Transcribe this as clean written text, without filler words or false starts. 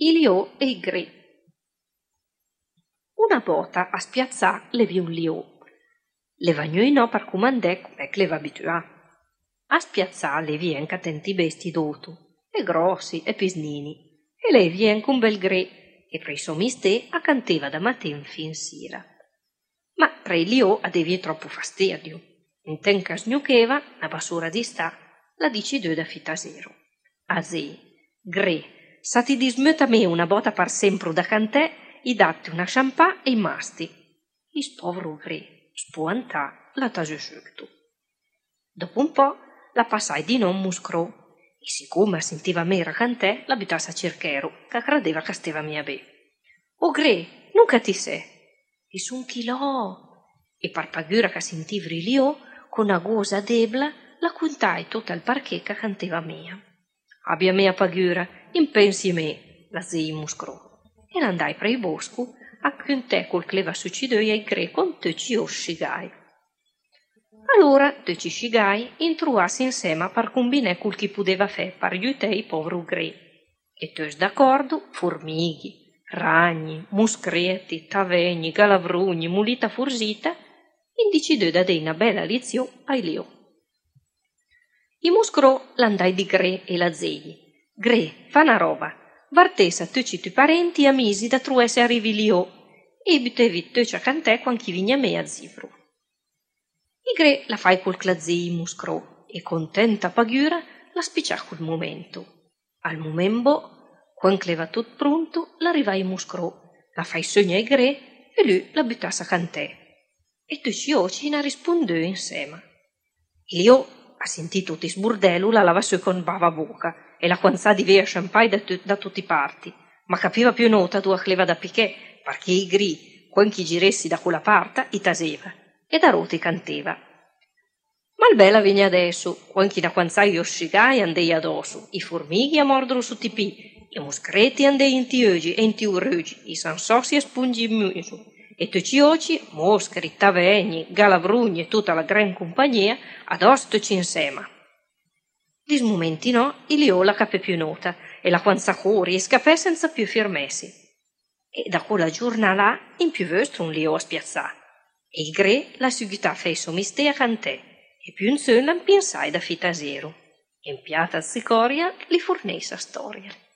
I liò e i gre. Una volta a spiazzà le vi un liò. Le vagnuino per comandè come le va abituà. A spiazzà le vien che tenti besti dotu, e grossi e pisnini, e lei vien con bel gre, e pre i somistè a canteva da matin fin sera. Ma pre il liò adevi troppo fastidio. In tenca sgnucheva, una basura di sta, la dici da fitasero. Asè, gre, sa ti dismetta me una bota par sempre da cantè, i datti una champà e i masti. Is povero gre, spuantà, la tase scelto. Dopo un po' la passai di non muscrò, e siccome sentiva me racantè, la buttasse a cerchero, che credeva che steva mia be. O gre, nunca ti sei? E sun chilò, e par pagura che sentivri liò, con una gosa debla, la contai tutta il parché che canteva mia. Abbia mea pagura, impensi me, la zei muscrò, e l'andai pre il bosco, a contè col cleva succidoi ai gre con te ci oscigai. Allora te ci scigai intruassi insieme per combinare col chi poteva fare per aiutare i poveri gre. E te d'accordo, formighi, ragni, muschietti, tavegni, galavrugni, mulita fursita, indicidò da dei una bella lezione ai liò. I muscrò l'andai di gre e la zei. Gre, fa una roba, vartessa tutti i tuoi parenti e amici da truesse arrivi liò, e butevi te a cantè quando chi vigna me a zivro. I gre la fai col clazei muscrò e contenta pagura la spiccia col momento. Al momento, quando leva tutto pronto, l'arrivai muscrò, la fai sogna ai gre e lui la buttassa a cantè. E tutti gli occhi ne rispondeu insieme. Io, a sentito tutti sburdello, la lava su con bava bocca e la quanzà di via champagne da tutti i parti, ma capiva più nota dove cleva da picchè, perché i gri, quando chi giressi da quella parte, i taseva, e da roti canteva. Ma il bella vigna adesso, quando chi da quanzai io scigai andei addosso, i formighi a mordere su tipì, i muscretti andei in tioggi e in tiuruggi, i sansossi a spungi in muso, e tutti occhi, moscri, tavegni, galavrugni e tutta la gran compagnia, addosso tutti insieme. Dis momenti no, il liò la cape più nota, e la quanza corri e scappè senza più firmessi. E da quella giornata là, in più vostro un liò a spiazzà, e il gre la seguità fesso mistè a cantè, e più in su l'an pensai da fitasero, e in piata zicoria li fornei sa storia.